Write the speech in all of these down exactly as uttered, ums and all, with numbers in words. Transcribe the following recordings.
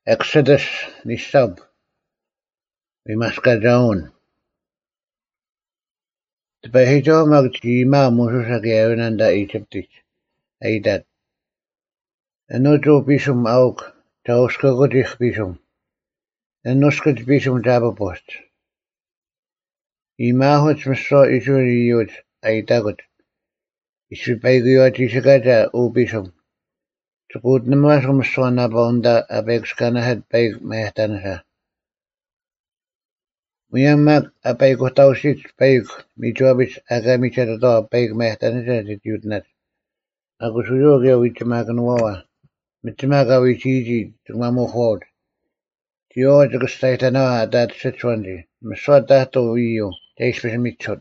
Exodus nisab vimaskajaun. Tepahijo magjima mususakiaunanda Egyptis. Aidat. Enojo bisum auk tauskagotich bisum. Enoskut bisum jabapost. Imahut misro isuriot aitagot. Isupaigiot isagaja u bisum. Tukut namas miswana bonda abegskanahet baig mehtanasa. Miyamak apaigotausit baig mijuabis agamichatato baig mehtanasa titutnat. Aku suyo gya wichamaganwawa. Michamaga wichiji tumamuhod. Tio jagastaitana dat sitwandi. Miswatato wiyo. Teispes michot.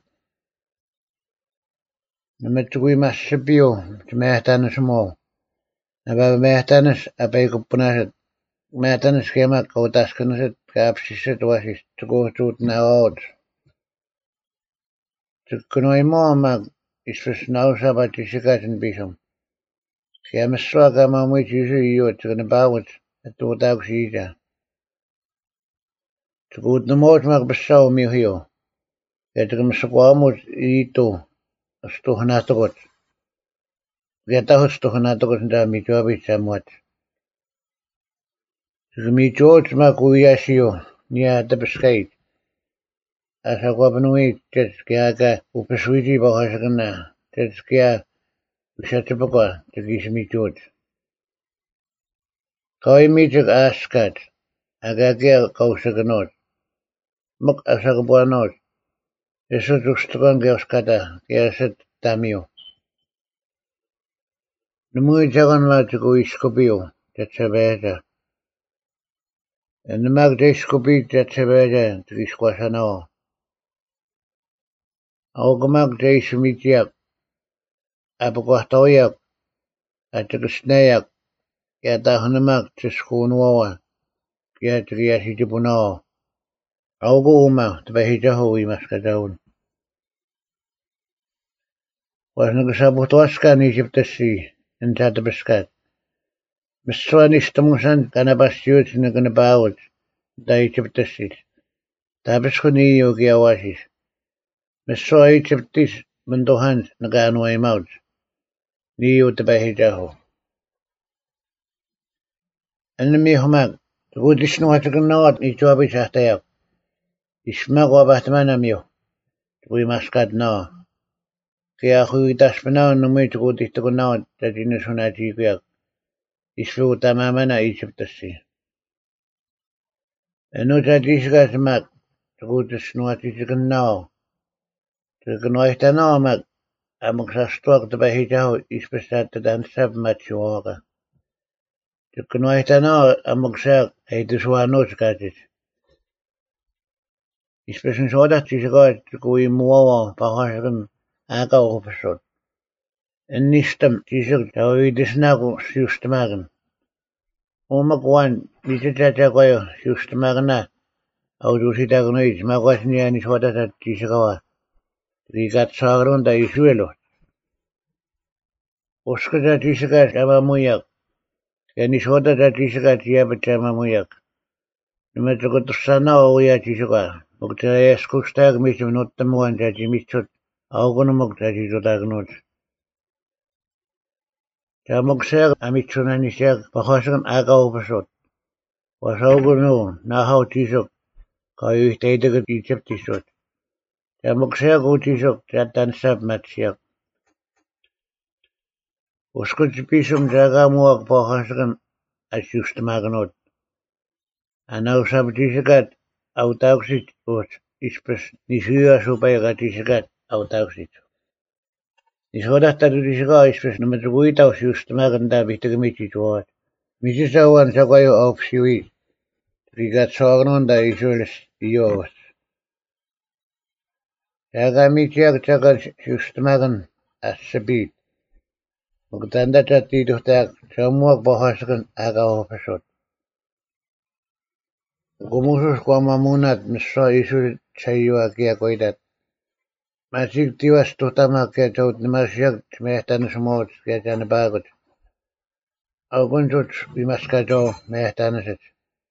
Namatugui masibio mehtanas mo. Naba mehtanas apaigupunasat. Mehtanas kemak kautaskanasat kapsisit wasis tugo tut naod. Tukunoi mo mag ispes nausabat isikatin bisum. Kaya maswaga mamwit yusu iyo tukunabawat at tutagusija. Tukut namot magbasaw mihiyo. Kaya tukumasawamot ito astuhanatagot. Kaya tahot astuhanatagot na mijuabit samwat. Tukumijuot maguyasiyo niya tabaskait. Asa kwa panuit tet kaya ka upaswiti bahasakana. Tet kaya usatapakwa tukisimijuot. Kawai mijag askat. Agagya kausaganot. Muk asakabuanot. Eso tustukan geoskata kaya set tamio. Namui jagan la tuku iskopio tet sabeta. Namag de iskopi tet sabeta tukiskwasano. Augamag de isumitiak. Apakwahtoyak. At tukusnayak. Kaya tahunamag tiskunwawa. Kaya tukiyasitipuno. Augo uma tabahijaho imaskadaun. Was nagsabutuaskan Egyptasi inta tabaskat. Miswan istamusan kanabasyut na kanabawat da Egyptasi. Tabaskuni yogi awasis. Miswa Egyptis manduhan nagaanway maut. Niyo tabahijaho. Anami humag. Tugudisno hataganawat ni Chuabi Shahtayak. Ismag wabahtmanamyo. Tuwi maskat na. Kaya ako itaspanaw namoy tugudistaganaw at inusunati kuyak. Islu tamama na Egyptasi. Ano tatisga samak. Tugudisno atisaganaw. Tuganawahitanaw mag. Amag sastuak tabahijaho ispesat tadansab matsyoga. Tuganawahitanaw amag sak ay duswanot katis. Ispesen soda tisagot tukuy muwawa pahasagan aga opasot. Ennistam tisag tawidisnago siustamagan. Umagwan ditatachakoyo siustamagana. Audusitaganoid magwasniya ni soda sa tisagawa. Rigat sagron da isuelo. Oskata tisagat amamuyak. Yani soda sa tisagat yabat amamuyak. Numatagot sana o ya tisagat. Magtayas kustag mismo notamuan sa jimitsot. Ako na magtatisotagnot. Sa magsag amitsunan ni siya pakasagan agaw pasot. Wasaw ko no, nahaw tisok. Kayo itaydagat isip tisot. Sa magsag o tisok, sa tansab matsyak. Uskot si pisum jaga muwag pakasagan at sistemaganot. Anaw sab tisagat, autagsit os ispes nisuya supaya gatisagat autagsit. Nisoda tadu tisiga ispes namatuguita os sistemaganda bitagamichituat. Misisawan sa kayo opsiwi. Rigat sagnon da isulis iyos. Sagamichyak saga sistemagan as sabit. Magtanda sa tiduhtak sa muwag pakasagan agaw pasot. Gumusus kwa mamunat misra isu sayo akia koidat. Masig tiwas tutama kaya chaut namasyak mehtan sumot kaya chanabagot. Aw kunsut bimaska jo mehtan sit.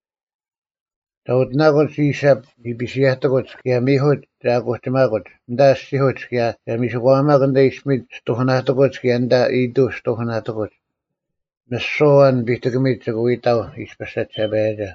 Tautnagot siisab ibisiahtagot ja mihut taakohtamagot. Ndas sihut ja ja misuamagan teismit stohnahtagot ja nda idus stohnahtagot. Messoan bihtagamit kuitau ispasat sabeja.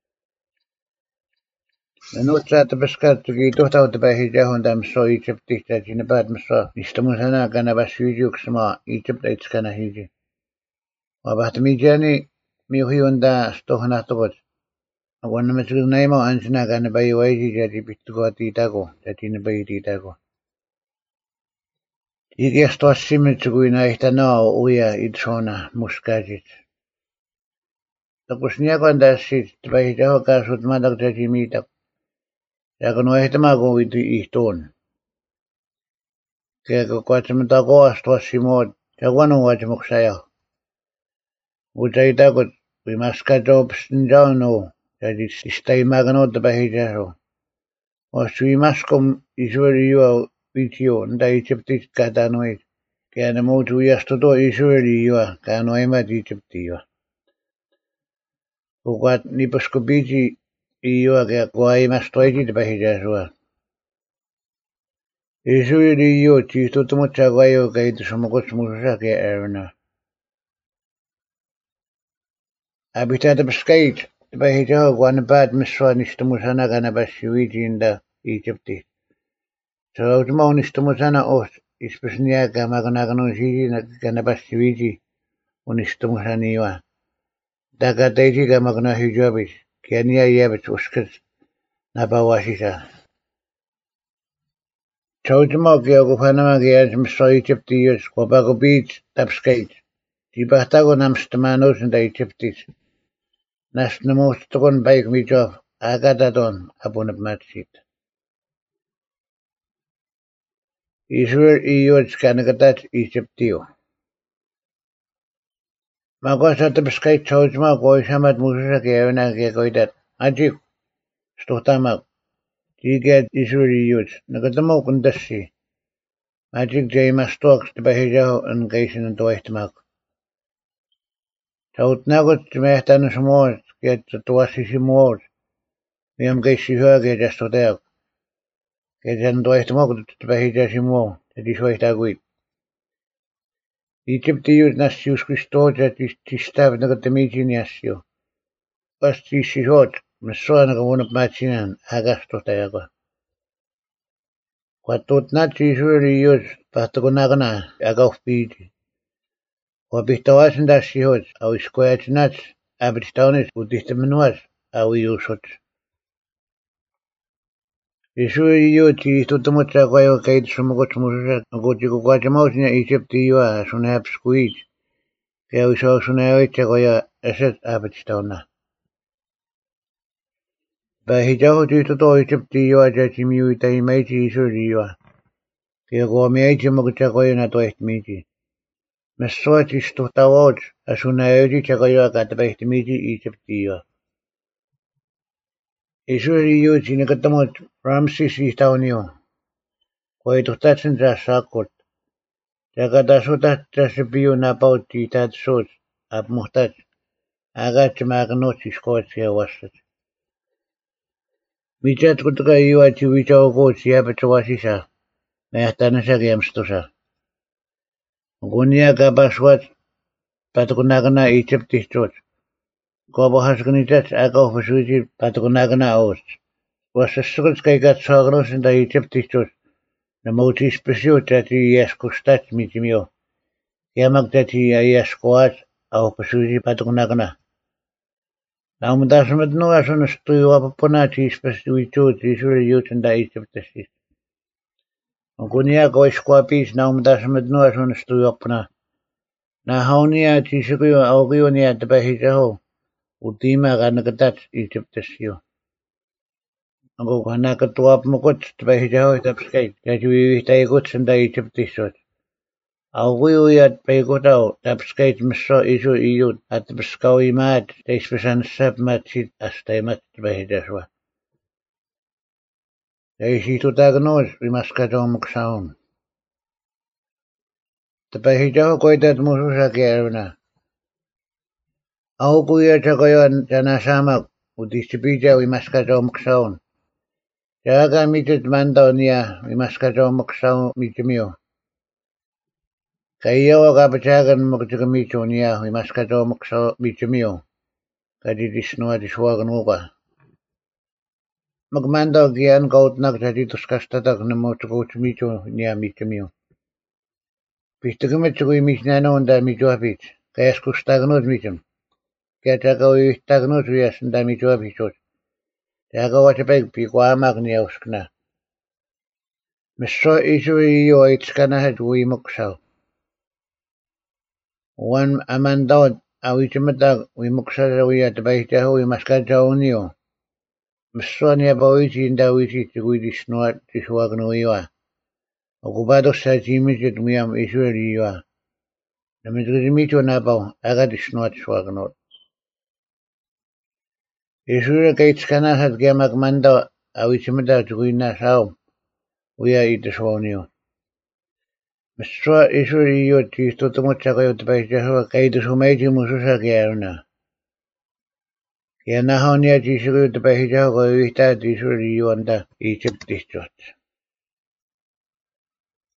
Menut saata peskat kiitohtau tapahijahon tam so Egyptistä sinne päät messa. Istamun sana kana vasyyjuksema Egyptä itskana hiji. Vabahtamijani miuhiunda stohnahtagot. When I'm saying name of Ansina can buy wages at the Pitugo Titago, that in the Bay Titago. You get to simmer to go in a no, we are it's on a muscaget. The Kusniak on that shit by Jahokas with Mother Jackie meet up. Jagonoetamago with the East on. Kego Quatamatago as to Simod, Jagano Watchamoksaya. Would I got we must cut up Stinjano, that is stay maganot the Bahijaro. Was we must come is where you are with you, and I Egyptis Katanoid. Can a mood we are to do is where you are, can I met Egyptia. Who got Nipascobiji, you are why must wait it by his as well. Is where you choose to much away or gate some good Musaka erna. Habitat of skate by his dog one bad misfanish to Musana Ganabashi in the Egypti. So the moon is to Musana Ost. Ispesniaga maganaganoji ganabasiviji unistumusaniwa. Dagadejiga magnahijobis, Kenya yebit uskas nabawashisa. Chautimogio Panamagias Miso Egyptius, Wabago Beach, Tapskate. Tibatago namstamanos and the Egyptis. Nasnamostogon bike mijov, Agadadon, abunab matchit. Israel E U Canagatat Egyptio. Magos at the Biscay Chojma, Goishamat Musa Gavana Gagoidat. Ajik, Stotamak. You get Israel youth. Nagatamo Kundashi. Magic Jama Stokes, the Bahijo and Gation and Doistamak. Tout Nagot to Mehtan Smores, get the Tuashi Smores. We am Gashi Hurge just to there. Get and Doistamok to Bahija Shimo, that is what I wait. Egypt used Nasius Christo that is to stab Nagatamichi Nasio. First, she hot, Messona one of Machinan, Agasto Tayago. What taught not usually used Patagonagana, Agaf Pidi. What Bitawas and Dashi hot, our square nuts, Abitstonis, would distaminoas, how we use it. Usually you to the Mutagoyo Kate from Gotmusa, a good you got a mountain in Egypt, you are soon have squeeze. There we saw soon have Chagoya, a set Abitstona. But he told you to do Egypt, you are judging you with a major usually you are. There go me age Mogachagoya not wait meaty. Messuat is to tawad, as soon as you Chagoya got the best meaty Egypt, you are. Usually you in a catamot, Ramses is down you. Quite to touch and just sakot. Jagadasuta just be on about the tad shows, up muhtaj. I got to make a note to scout here was it. We just got to go you at you which our goats, yeah, but to was it. Mehtanasa games to her. Gunia Gabaswat, Patagonagana, Egypt is church. Gobo has gonitat, I go for Suji, Patagonagana host. Was a second sky got sagros in the Egypt is church. The motif pursuit that he yes could start me to me. Yamak that he yes squat, our Pasuji Patagonagana. Now, Madasmet no as on a stew up upon a cheese pursuit to usually used in the Egypt is. Gunia go squappies now Madasmet no as on a stew up na. Na Honia Tishu, Augionia at the Bahijaho. Udima Ganagatat Egypt is you. Go Hanaka to up Mokut to Bahijaho at Upskate, that we take goods in the Egypt is. Augui at Pegotao, Upskate Misso issue you at the Biscowi mat, they special sub match as they met Bahijashwa. They see to diagnose, we must cut on Moksaun. The Bahijaho quite that Musaka Arena. Augui at Chagoyan Janasamak. udistipija wimaskajomuksaun. Jaga mitet mandonia wimaskajomuksaun mitemio. Kayo kapachagan magtagamichonia wimaskajomuksaun mitemio. Kadidisnua diswagan uga. Magmando gian kaut nagtaditus kastatak namotukuchmicho nia mitemio. Pistagamitsugui misnano unda mijoapit. Kayas kustagnut mitem. Kaya tagawi istagnut wias unda mijoapichot. Taga watapeg pikwa magniauskna. Miso isu iyo itskana het wi muksau. Wan amandod awichamadag wi muksara wi atbaitaho wi maskajaunio. Miso niya bawiti inda witi tugui disnuat diswagnuiwa. Ocupado sa jimijit miyam isu riwa. Namidrimito nabaw aga disnuat diswagnut. Isu kaitskana het gaya magmando awichamadag tugui nasau. Wia itaswaunio. Miso isu iyo tisto tumutsaga yotbaitaho kaidasumaiti mususa kayaruna. Kaya nahaw niya tisugo yotbaitaho kawita tisu iyo anda itip distot.